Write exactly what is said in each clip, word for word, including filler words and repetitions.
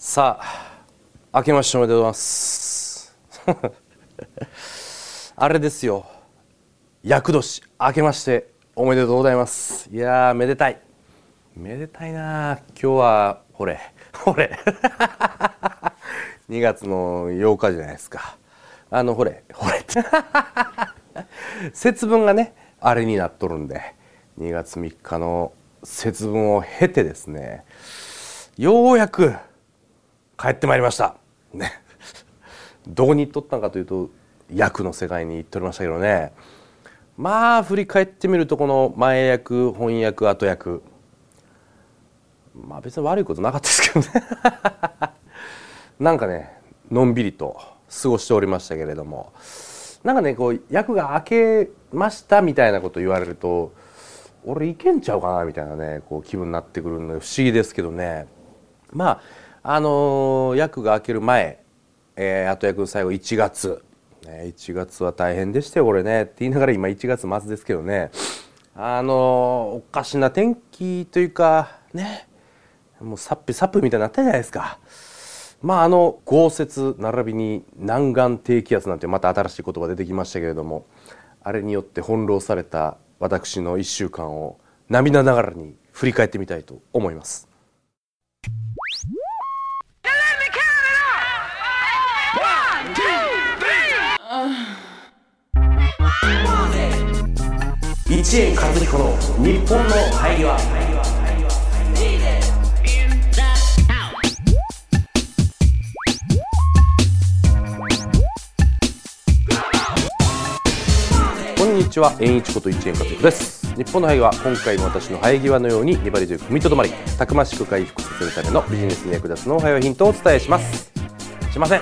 さあ、明けましておめでとうございますあれですよ、厄年明けましておめでとうございます。いやーめでたいめでたいな。今日はほれほれにがつのようかじゃないですか。あのほれほれって節分がねあれになっとるんで、にがつみっかの節分を経てですね、ようやく帰ってまいりましたね。どこに行っとったんかというと、役の世界に行っておりましたけどね。まあ振り返ってみると、この前役、本役、後役、まあ別に悪いことなかったですけどねなんかねのんびりと過ごしておりましたけれども、なんかねこう役が明けましたみたいなこと言われると、俺いけんちゃうかなみたいなねこう気分になってくるので不思議ですけどね。まああのー、役が明ける前、えー、後役の最後いちがつ、ね、いちがつは大変でしたよこれねって言いながら今いちがつ末ですけどね、あのー、おかしな天気というかね、もうサップサップみたいになったじゃないですか。まああの豪雪並びに南岸低気圧なんてまた新しい言葉出てきましたけれども、あれによって翻弄された私のいっしゅうかんを涙ながらに振り返ってみたいと思います。一円和彦の日本の生え際。こんにちは、円一こと一円和彦です。日本の生え際、今回も私の生え際のように粘り強く踏みとどまり、たくましく回復させるためのビジネスに役立つノウハウやヒントをお伝えします。しません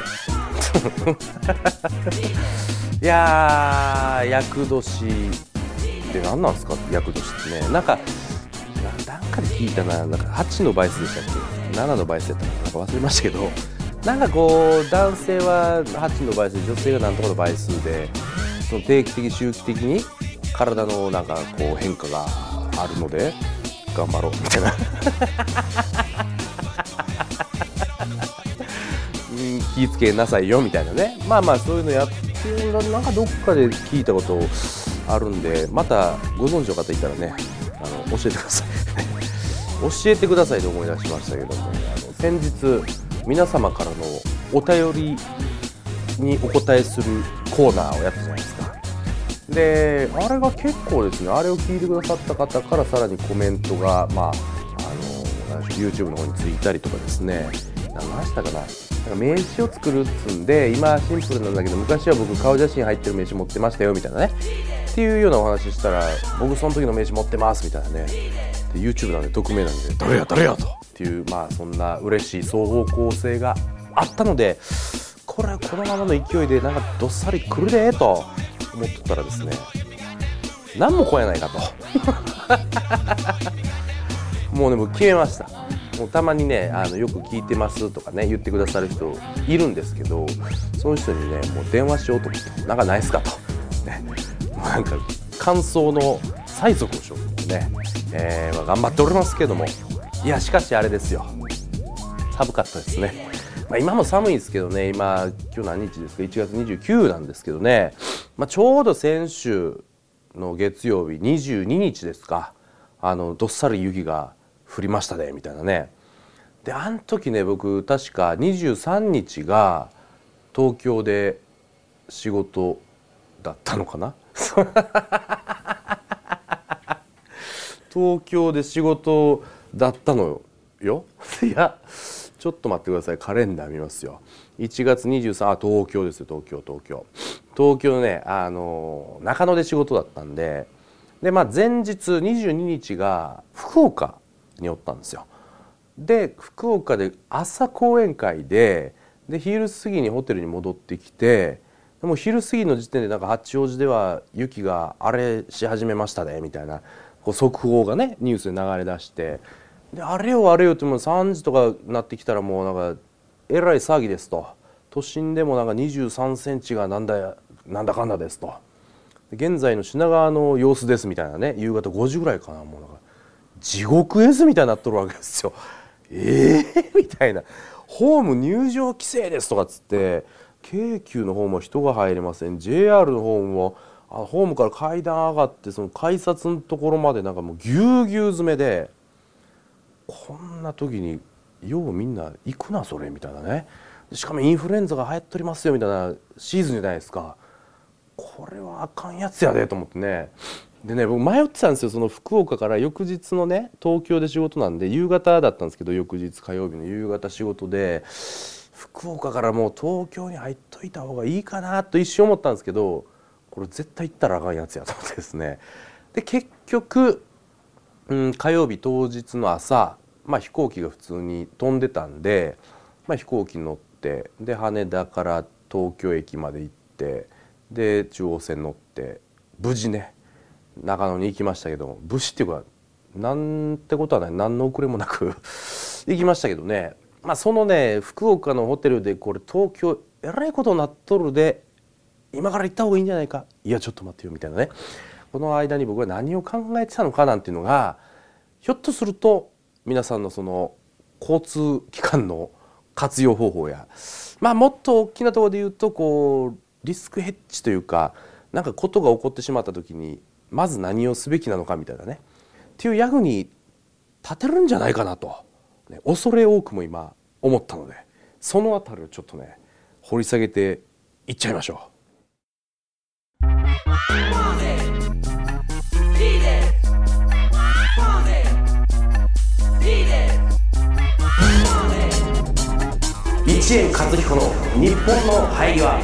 いやー、厄年って何なんですか。厄年ってね、なんかなんかで聞いたな、なんかはちの倍数でしたっけ、ななの倍数やったかなんか忘れましたけど、なんかこう男性ははちの倍数、女性が何とかの倍数で、その定期的周期的に体のなんかこう変化があるので頑張ろうみたいな気ぃつけなさいよみたいなね。まあまあそういうのやってるのなんかどっかで聞いたことあるんで、またご存知の方いたらね、あの教えてください教えてくださいと思い出しましたけども、あの先日皆様からのお便りにお答えするコーナーをやったじゃないですか。であれが結構ですね、あれを聞いてくださった方からさらにコメントが、まあ、あの YouTube の方についたりとかですね、何したかな、なんか名刺を作るっつんで、今シンプルなんだけど昔は僕顔写真入ってる名刺持ってましたよみたいなねっていうようなお話したら、僕その時の名刺持ってますみたいなね、で YouTube なんで匿名なんで誰や誰やとっていう、まあそんな嬉しい双方向性があったので、これはこのままの勢いでなんかどっさり来るでと思ってたらですね、何も来やないかともうね、僕決めました。もうたまにね、あのよく聞いてますとかね言ってくださる人いるんですけど、その人にねもう電話しようと思って、なんかないっすかと、ね、なんか感想の催促をしようとね、えーまあ、頑張っておりますけども、いやしかしあれですよ、寒かったですね。まあ、今も寒いですけどね、今今日何日ですか、いちがつにじゅうくにちなんですけどね、まあ、ちょうど先週の月曜日にじゅうににちですか、あのどっさり雪が降りましたねみたいなね。であの時ね、僕確かにじゅうさんにちが東京で仕事だったのかな東京で仕事だったのよいやちょっと待ってください、カレンダー見ますよ。いちがつにじゅうさん、あ東京ですよ、東京東京東京ね、あの中野で仕事だったんで、でまあ前日にじゅうににちが福岡におったんですよ。で福岡で朝講演会で、で昼過ぎにホテルに戻ってきて、でも昼過ぎの時点でなんか八王子では雪が荒れし始めましたねみたいなこう速報がねニュースで流れ出して、であれよあれよってもうさんじとかなってきたらもうなんかえらい騒ぎですと、都心でもなんかにじゅうさんセンチがなんだなんだかんだですと、現在の品川の様子ですみたいなね、夕方ごじぐらいかな、もうなんか地獄絵図みたいになっとるわけですよ。えーみたいな、 ホーム入場規制ですとかっつって、京急の方も人が入れません、 ジェイアール の方もあのホームから階段上がってその改札のところまでなんかもうぎゅうぎゅう詰めで、こんな時にようみんな行くなそれみたいなね。しかもインフルエンザが流行っておりますよみたいなシーズンじゃないですか。これはあかんやつやでと思ってね。でね、僕迷ってたんですよ。その福岡から翌日のね、東京で仕事なんで夕方だったんですけど、翌日火曜日の夕方仕事で、福岡からもう東京に入っといた方がいいかなと一瞬思ったんですけど、これ絶対行ったらあかんやつやと思ってですね。で結局、うん、火曜日当日の朝、まあ、飛行機が普通に飛んでたんで、まあ、飛行機乗ってで羽田から東京駅まで行って、で中央線乗って無事ね長野に行きましたけど、無事っていうかなんてことはない、何の遅れもなく行きましたけどね。まあそのね福岡のホテルでこれ東京えらいことになっとるで、今から行った方がいいんじゃないか、いやちょっと待ってよみたいなね。この間に僕は何を考えてたのかなんていうのが、ひょっとすると皆さんのその交通機関の活用方法や、まあもっと大きなところで言うとこうリスクヘッジというか、なんかことが起こってしまった時にまず何をすべきなのかみたいなねっていう役に立てるんじゃないかなと、ね、恐れ多くも今思ったので、そのあたりをちょっとね掘り下げていっちゃいましょう。一円和彦の日本の入りは。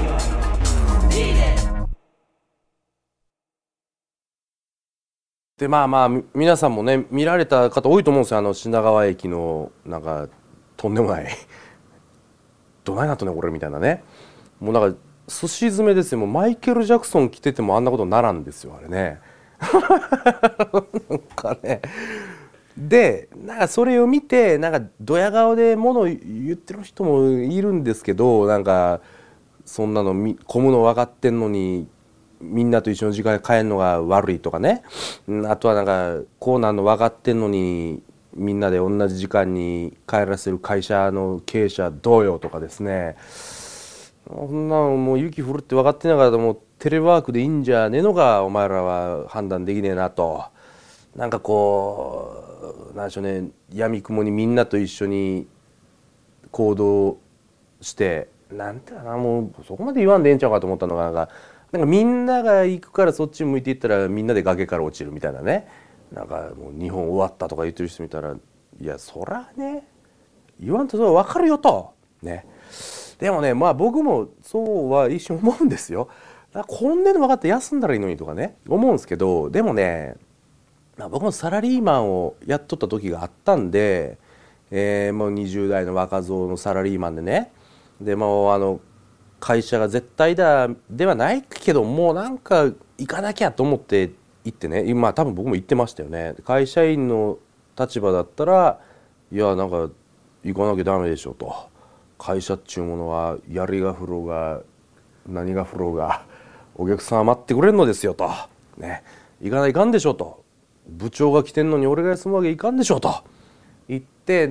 でまあまあ皆さんもね見られた方多いと思うんですよ。あの品川駅のなんかとんでもないどないなっとねこれみたいなね、もうなんかすし詰めですよ。もうマイケル・ジャクソン着ててもあんなことにならんですよあれねなんかね、でなんかそれを見てなんかドヤ顔で物を言ってる人もいるんですけど、なんかそんなの混むの分かってんのにみんなと一緒の時間に帰るのが悪いとかね、あとはなんかこうなんの分かってんのにみんなで同じ時間に帰らせる会社の経営者どうよとかですね、そんなのもう雪降るって分かってながらもうテレワークでいいんじゃねえのがお前らは判断できねえなと、なんかこうなんでしょうね、闇雲にみんなと一緒に行動してなんていうかな、もうそこまで言わんでええんちゃうかと思ったのが、なんかなんかみんなが行くからそっち向いていったらみんなで崖から落ちるみたいなね、なんかもう日本終わったとか言ってる人見たら、いやそらね言わんとそれは分かるよとね。でもねまあ僕もそうは一瞬思うんですよ。こんなの分かって休んだらいいのにとかね思うんですけど、でもね、まあ、僕もサラリーマンをやっとった時があったんで、えー、もうにじゅう代の若造のサラリーマンでね、でもうあの会社が絶対だではないけどもうなんか行かなきゃと思って行ってね、今多分僕も言ってましたよね。会社員の立場だったらいやなんか行かなきゃダメでしょと、会社っちゅうものはやりが降ろうが何が降ろうがお客さんは待ってくれるのですよとね、行かないかんでしょと、部長が来てんのに俺が休むわけいかんでしょと言って、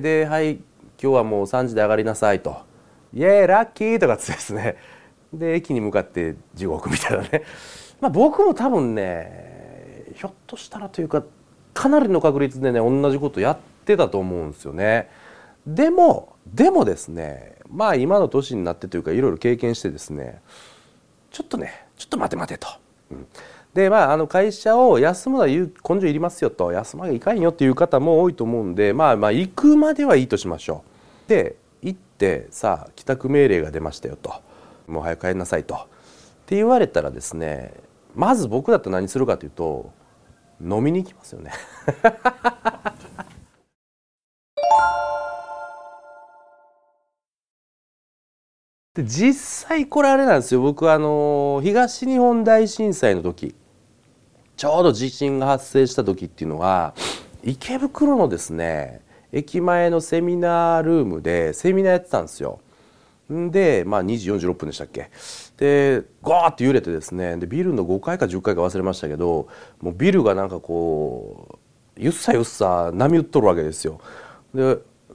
ではい今日はもうさんじで上がりなさいと、イエーイラッキーとかつですね、で駅に向かって地獄みたいなねまあ僕も多分ねひょっとしたらというかかなりの確率でね同じことやってたと思うんですよね。でもでもですね、まあ今の年になってというかいろいろ経験してですね、ちょっとねちょっと待て待てと、うん、でまああの会社を休むのは根性いりますよと、休まなきゃいかんよっていう方も多いと思うんで、まあまあ行くまではいいとしましょう。で行ってさあ帰宅命令が出ましたよと、もう早く帰りなさいとって言われたらですね、まず僕だったら何するかというと飲みに行きますよねで実際これあれなんですよ。僕はあの東日本大震災の時、ちょうど地震が発生した時っていうのは池袋のですね駅前のセミナールームでセミナーやってたんですよ。で、まあ、にじよんじゅうろっぷんでしたっけ、でゴーって揺れてですね、でビルのごかいかじゅっかいか忘れましたけど、もうビルがなんかこうゆっさゆっさ波打っとるわけですよ。で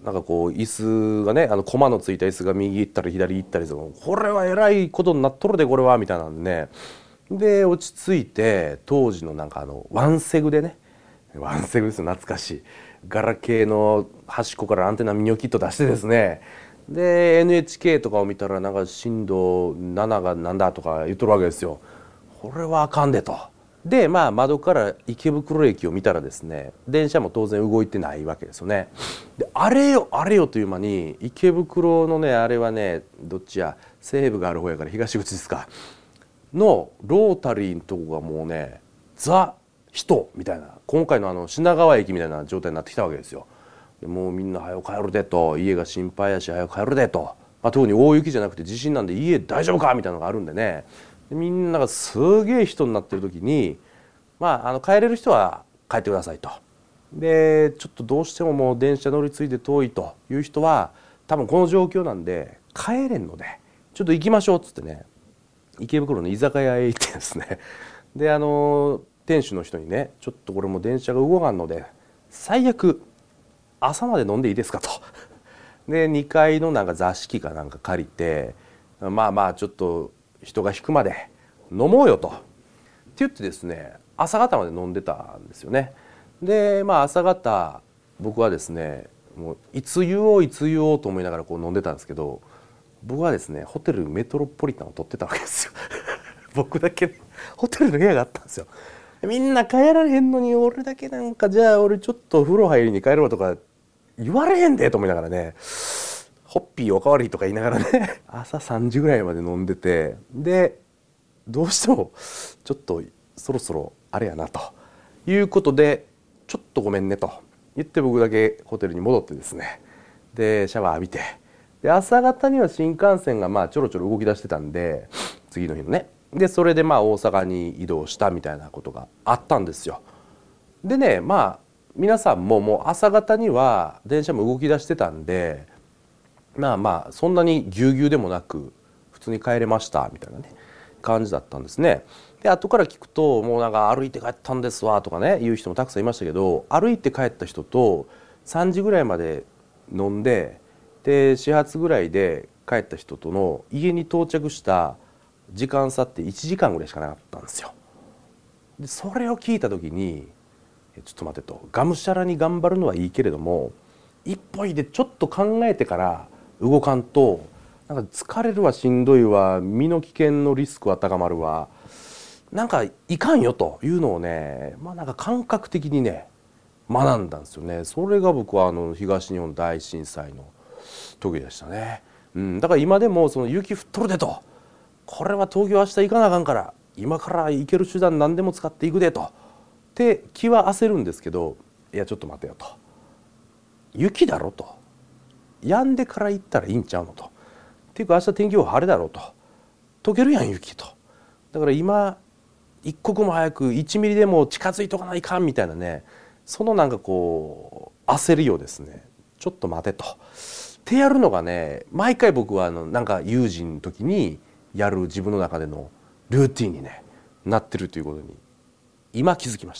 なんかこう椅子がね、あのコマのついた椅子が右行ったり左行ったりする、これはえらいことになっとるでこれはみたいなんでね。で落ち着いて当時のなんかあのワンセグでね、ワンセグですよ、懐かしいガラケーの端っこからアンテナミニョキット出してですね、で エヌエイチケー とかを見たらなんか震度なながなんだとか言っとるわけですよ。これはあかんでと。でまあ窓から池袋駅を見たらですね、電車も当然動いてないわけですよね。であれよあれよという間に池袋のね、あれはねどっちや、西武がある方やから東口ですかのロータリーのとこがもうねザ人みたいな、今回のあの品川駅みたいな状態になってきたわけですよ。でもうみんな早く帰るでと、家が心配やし早く帰るでと、まあ、特に大雪じゃなくて地震なんで家大丈夫かみたいなのがあるんでね、でみんながすげえ人になってる時に、まあ、あの帰れる人は帰ってくださいと。でちょっとどうしてももう電車乗り継いで遠いという人は多分この状況なんで帰れんのでちょっと行きましょうっつってね、池袋の居酒屋へ行ってですね、であの店主の人にね、ちょっとこれもう電車が動かんので最悪朝まで飲んでいいですかと。でにかいのなんか座敷かなんか借りて、まあまあちょっと人が引くまで飲もうよとって言ってですね、朝方まで飲んでたんですよね。でまあ朝方僕はですね、もういつ言おういつ言おうと思いながらこう飲んでたんですけど、僕はですねホテルメトロポリタンを取ってたわけですよ。僕だけホテルの部屋があったんですよ。みんな帰られへんのに俺だけなんか、じゃあ俺ちょっと風呂入りに帰るわとか言われへんでと思いながらね、ホッピーおかわりとか言いながらね、朝さんじぐらいまで飲んでて、でどうしてもちょっとそろそろあれやなということで、ちょっとごめんねと言って僕だけホテルに戻ってですね、でシャワー浴びて、で朝方には新幹線がまあちょろちょろ動き出してたんで、次の日のね、でそれでまあ大阪に移動したみたいなことがあったんですよ。でね、まあ皆さんももう朝方には電車も動き出してたんで、まあまあそんなにぎゅうぎゅうでもなく普通に帰れましたみたいなね感じだったんですね。で後から聞くと、もうなんか歩いて帰ったんですわとかね言う人もたくさんいましたけど、歩いて帰った人とさんじぐらいまで飲んで、で始発ぐらいで帰った人との家に到着した時間差っていちじかんぐらいしかなかったんですよ。でそれを聞いた時にちょっと待てと、がむしゃらに頑張るのはいいけれども一歩いでちょっと考えてから動かんと、なんか疲れるわ、しんどいわ、身の危険のリスクは高まるわ、なんかいかんよというのをね、まあなんか感覚的にね学んだんですよね。それが僕はあの東日本大震災の時でしたね。うん、だから今でもその雪降っとるでと、これは東京明日行かなあかんから今から行ける手段何でも使っていくでとって気は焦るんですけど、いやちょっと待てよと、雪だろと、止んでから行ったらいいんちゃうのと、っていうか明日天気予報晴れだろうと、溶けるやん雪と、だから今一刻も早くいちミリでも近づいとかないかんみたいなね、そのなんかこう焦りをですね、ちょっと待てとってやるのがね、毎回僕はあのなんか有事の時にやる自分の中でのルーティンに、ね、なってるということに今気づきました。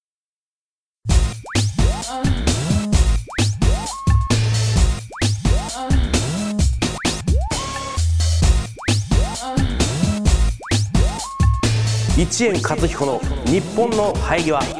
一円勝彦の日本の生え際。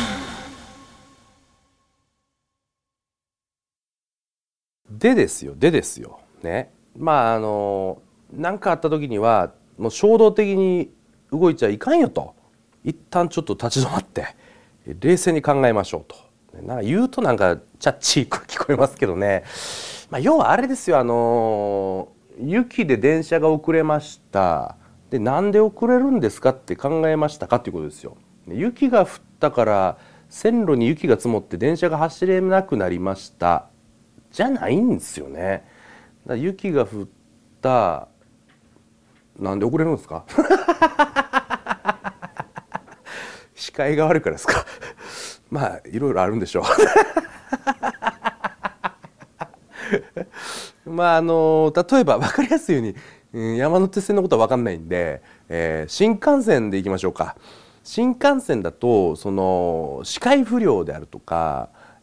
でですよでですよね、まああの何かあった時にはもう衝動的に動いちゃいかんよと、一旦ちょっと立ち止まって冷静に考えましょうと。なんか言うとなんかチャッチーく聞こえますけどね、まあ、要はあれですよ、あの雪で電車が遅れました。でなんで遅れるんですかって考えましたかっていうことですよ。雪が降ったから線路に雪が積もって電車が走れなくなりましたじゃないんですよね。だから雪が降った、なんで遅れるんですか視界が悪いからですかまあいろいろあるんでしょうまああの例えば分かりやすいように、山手線のことは分かんないんで、えー、新幹線で行きましょうか。新幹線だとその視界不良であるとか、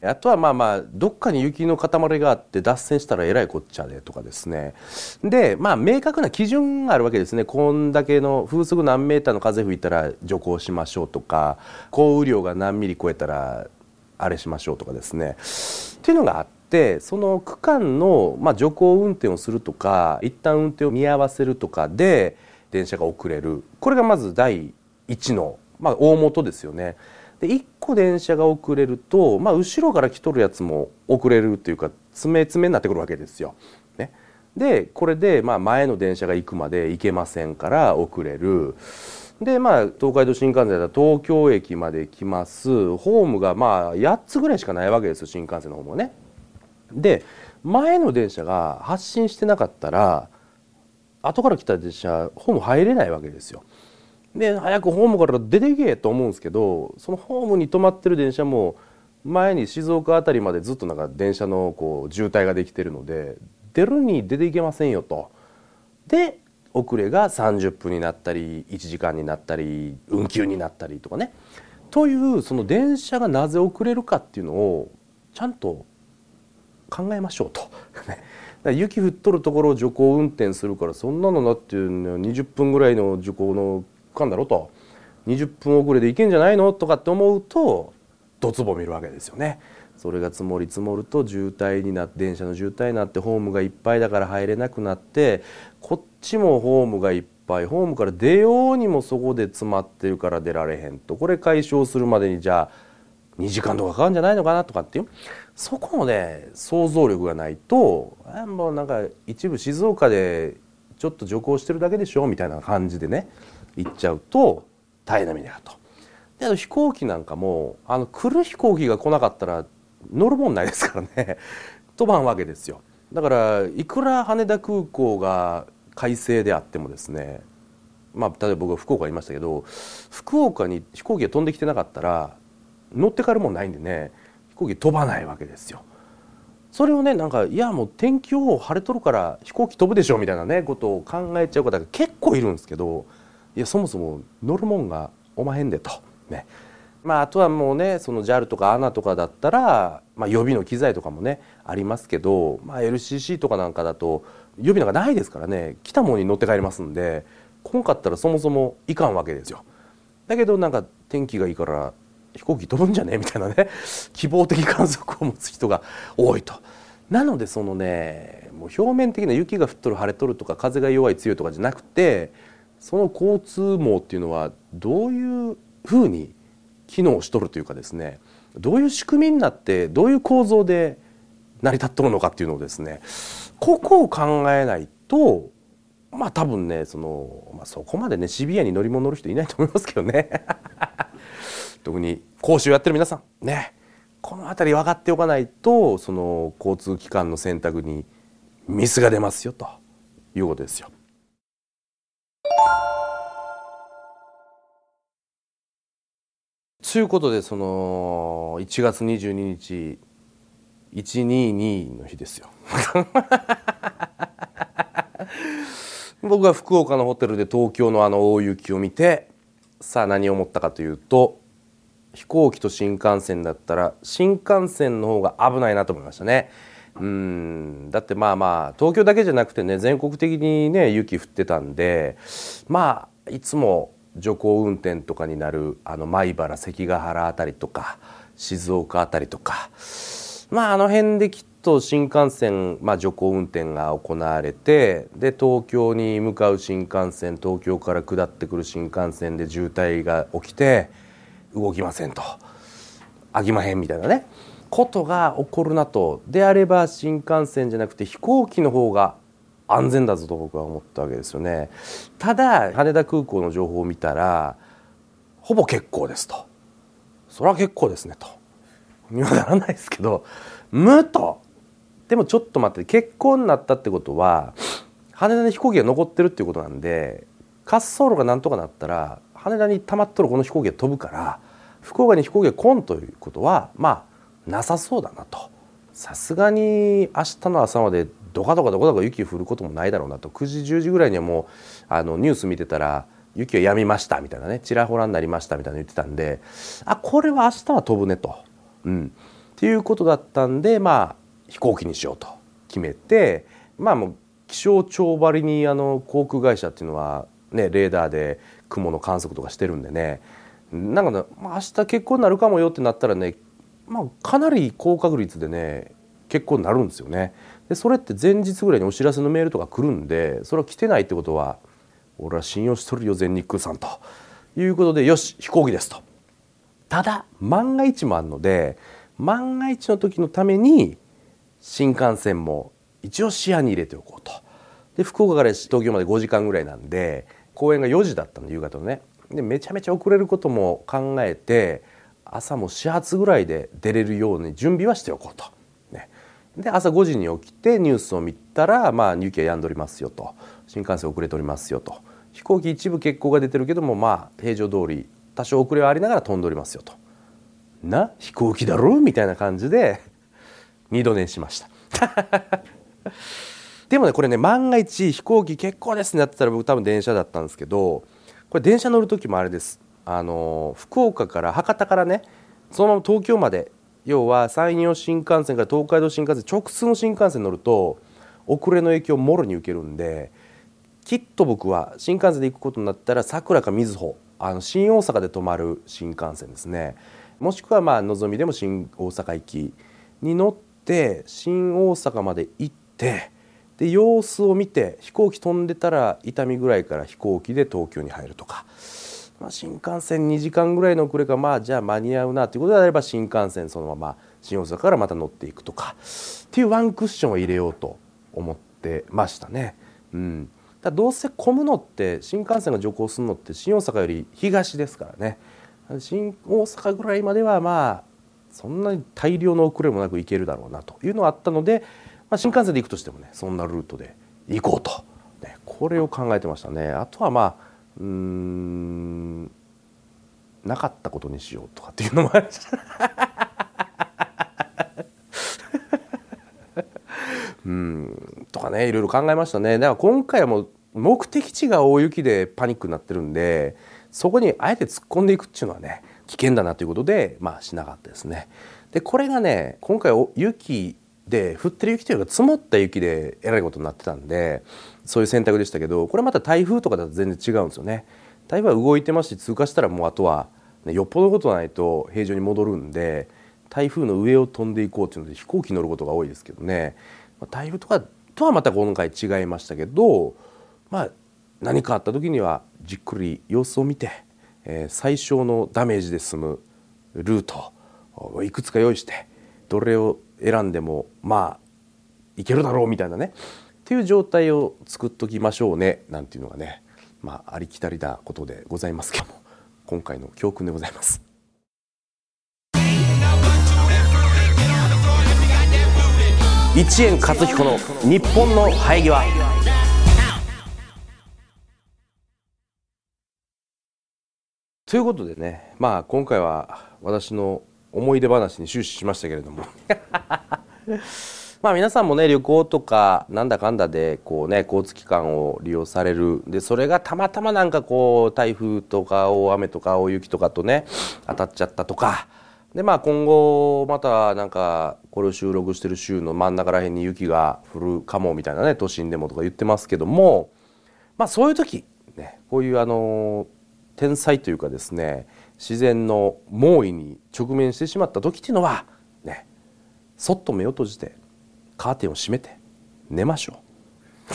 あとはまあまあどっかに雪の塊があって脱線したらえらいこっちゃでとかですね。でまあ明確な基準があるわけですね。こんだけの風速何メーターの風吹いたら徐行しましょうとか、降雨量が何ミリ超えたらあれしましょうとかですねっていうのがあって、その区間のまあ徐行運転をするとか一旦運転を見合わせるとかで電車が遅れる、これがまず第一のまあ大元ですよね。でいっこ電車が遅れると、まあ、後ろから来とるやつも遅れるというか詰め詰めになってくるわけですよ。ね、でこれでまあ前の電車が行くまで行けませんから遅れる。でまあ東海道新幹線だったら東京駅まで来ます。ホームがまあやっつぐらいしかないわけですよ、新幹線のホームはね。で前の電車が発進してなかったら後から来た電車ホーム入れないわけですよ。で早くホームから出ていけと思うんですけど、そのホームに止まってる電車も前に静岡あたりまでずっとなんか電車のこう渋滞ができてるので出るに出ていけませんよと。で遅れがさんじゅっぷんになったりいちじかんになったり運休になったりとかね、というその電車がなぜ遅れるかっていうのをちゃんと考えましょうと。雪降っとるところを徐行運転するからそんなのだってにじゅっぷんぐらいの徐行の区間だろと、にじゅっぷん遅れで行けんじゃないのとかって思うとドツボ見るわけですよね。それが積もり積もると渋滞になって電車の渋滞になってホームがいっぱいだから入れなくなって、こっちもホームがいっぱい、ホームから出ようにもそこで詰まってるから出られへんと、これ解消するまでにじゃあにじかんとかかかるんじゃないのかなとかっていう、そこのね想像力がないと、あもうなんか一部静岡でちょっと徐行してるだけでしょみたいな感じでね行っちゃうと大変な目に遭うと。であと飛行機なんかもあの来る飛行機が来なかったら乗るもんないですからね飛ばんわけですよ。だからいくら羽田空港が快晴であってもですね、まあ例えば僕は福岡にいましたけど、福岡に飛行機が飛んできてなかったら乗って帰るもんないんでね、飛行機飛ばないわけですよ。それをねなんかいやもう天気予報晴れとるから飛行機飛ぶでしょみたいなねことを考えちゃう方が結構いるんですけど、いやそもそも乗るもんがおまへんでとね。まああとはもうねその ジャル とか エーエヌエー とかだったら、まあ、予備の機材とかもねありますけど、まあ、エルシーシー とかなんかだと予備なんかないですからね、来たものに乗って帰りますんで、来んかったらそもそもいかんわけですよ。だけどなんか天気がいいから飛行機飛ぶんじゃねみたいなね希望的観測を持つ人が多いと。なのでそのねもう表面的な雪が降っとる晴れとるとか風が弱い強いとかじゃなくて、その交通網っていうのはどういうふうに機能しとるというかですね、どういう仕組みになってどういう構造で成り立っとるのかっていうのをですね、ここを考えないとまあ多分ねその、まあ、そこまでねシビアに乗り物乗る人いないと思いますけどね特に講習やってる皆さんね、この辺り分かっておかないとその交通機関の選択にミスが出ますよということですよ。ということでそのいちがつにじゅうににちいちにーにーの日ですよ僕は福岡のホテルで東京のあの大雪を見て、さあ何を思ったかというと、飛行機と新幹線だったら新幹線の方が危ないなと思いましたね。うんだってまあまあ東京だけじゃなくてね全国的にね雪降ってたんで、まあいつも徐行運転とかになるあの米原関ヶ原あたりとか静岡あたりとか、まああの辺できっと新幹線、まあ、徐行運転が行われて、で東京に向かう新幹線、東京から下ってくる新幹線で渋滞が起きて動きませんと、あきまへんみたいなねことが起こるなと。であれば新幹線じゃなくて飛行機の方が安全だぞと僕は思ったわけですよね。ただ羽田空港の情報を見たらほぼ欠航ですと。それは結構ですねとにはならないですけど、無とでもちょっと待って、欠航になったってことは羽田に飛行機が残ってるっていうことなんで、滑走路がなんとかなったら羽田に溜まっとるこの飛行機が飛ぶから、福岡に飛行機が来んということはまあなさそうだなと。さすがに明日の朝までどかどかどかどか雪降ることもないだろうなと。くじじゅうじぐらいにはもうあのニュース見てたら雪は止みましたみたいなね、ちらほらになりましたみたいなの言ってたんで、あこれは明日は飛ぶねと、うん、っっていうことだったんで、まあ飛行機にしようと決めて、まあもう気象庁ばりにあの航空会社っていうのはね、レーダーで雲の観測とかしてるんでね、なんかね、まあ、明日結婚になるかもよってなったらね、まあ、かなり高確率でね結婚になるんですよね。でそれって前日ぐらいにお知らせのメールとか来るんで、それは来てないってことは俺は信用しとるよ全日空さんということで、よし飛行機ですと。ただ万が一もあるので、万が一の時のために新幹線も一応視野に入れておこうと。で福岡から東京までごじかんぐらいなんで、公演がよじだったの夕方のね。でめちゃめちゃ遅れることも考えて、朝も始発ぐらいで出れるように準備はしておこうと、ね、で朝ごじに起きてニュースを見たら、まあ雪は止んどりますよと、新幹線遅れておりますよと、飛行機一部欠航が出てるけども、まあ平常通り多少遅れはありながら飛んでおりますよと。な飛行機だろみたいな感じで二度寝しましたでもねこれね、万が一飛行機欠航ですねなってたら僕多分電車だったんですけど、これ電車乗る時もあれです。あの福岡から博多からね、そのまま東京まで、要は山陽新幹線から東海道新幹線直通の新幹線乗ると遅れの影響をもろに受けるんで、きっと僕は新幹線で行くことになったら桜か瑞穂、あの新大阪で止まる新幹線ですね、もしくはまあのぞみでも新大阪行きに乗って新大阪まで行って、で様子を見て飛行機飛んでたら伊丹ぐらいから飛行機で東京に入るとか、まあ、新幹線にじかんぐらいの遅れか、まあじゃあ間に合うなということであれば新幹線そのまま新大阪からまた乗っていくとかっていうワンクッションを入れようと思ってましたね。うん、だどうせ混むのって新幹線が徐行するのって新大阪より東ですからね。新大阪ぐらいまではまあそんなに大量の遅れもなく行けるだろうなというのがあったので、まあ、新幹線で行くとしてもねそんなルートで行こうと、ね、これを考えてましたね。あとはまあうーんなかったことにしようとかっていうのもありましたうんとかね、いろいろ考えましたね。だから今回はもう目的地が大雪でパニックになってるんで、そこにあえて突っ込んでいくっていうのはね危険だなということで、まあしなかったですね。でこれがね今回雪で降ってる雪というか積もった雪でえらいことになってたんで、そういう選択でしたけど、これまた台風とかだと全然違うんですよね。台風は動いてますし通過したらもうあとは、ね、よっぽどのことないと平常に戻るんで、台風の上を飛んでいこうっていうので飛行機乗ることが多いですけどね、台風とかとはまた今回違いましたけど、まあ何かあった時にはじっくり様子を見て、えー、最小のダメージで済むルートをいくつか用意して、どれを選んでもまあいけるだろうみたいなねっていう状態を作っときましょうねなんていうのがね、まあありきたりなことでございますけども、今回の教訓でございます。一円勝彦の日本の生え際。ということでね、まあ今回は私の思い出話に終始しましたけれどもまあ皆さんもね旅行とかなんだかんだでこうね交通機関を利用される。でそれがたまたまなんかこう台風とか大雨とか大雪とかとね当たっちゃったとかで、まあ今後またなんかこれを収録してる週の真ん中らへんに雪が降るかもみたいなね、都心でもとか言ってますけども、まあそういう時ねこういうあの天災というかですね自然の猛威に直面してしまった時っていうのはね、そっと目を閉じてカーテンを閉めて寝ましょう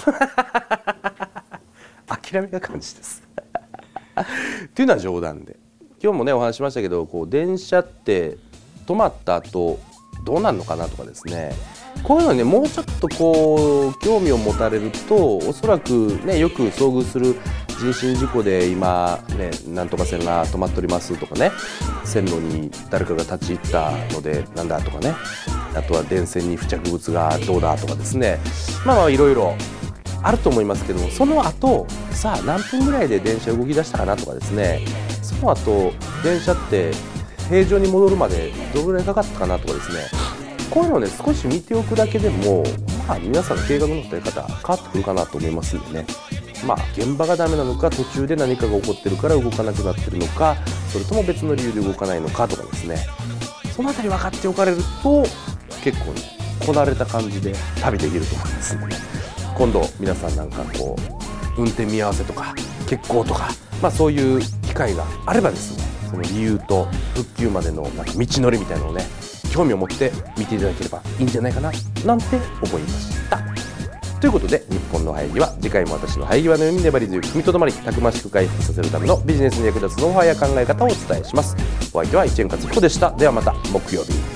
諦めが感じですっていうのは冗談で、今日もねお話ししましたけど、こう電車って止まった後どうなるのかなとかですね、こういうのにねもうちょっとこう興味を持たれると、おそらくねよく遭遇する人身事故で今ねなんとか線が止まっておりますとかね、線路に誰かが立ち入ったのでなんだとかね、あとは電線に付着物がどうだとかですね、まあまあいろいろあると思いますけども、その後さあ何分ぐらいで電車動き出したかなとかですね、その後電車って平常に戻るまでどれぐらいかかったかなとかですね、こういうのをね少し見ておくだけでもまあ皆さんの計画の立て方変わってくるかなと思いますんでね、まあ現場がダメなのか途中で何かが起こってるから動かなくなってるのか、それとも別の理由で動かないのかとかですね、 そのあたり分かっておかれると結構ねこなれた感じで旅できると思いますので、今度皆さんなんかこう運転見合わせとか欠航とか、まあ、そういう機会があればですね、その理由と復旧までのなんか道のりみたいなのをね興味を持って見ていただければいいんじゃないかななんて思いました。ということで、日本の生え際、次回も私の生え際のように粘り強く踏みとどまり、たくましく回復させるためのビジネスに役立つノウハウや考え方をお伝えします。お相手は一円勝彦でした。ではまた木曜日。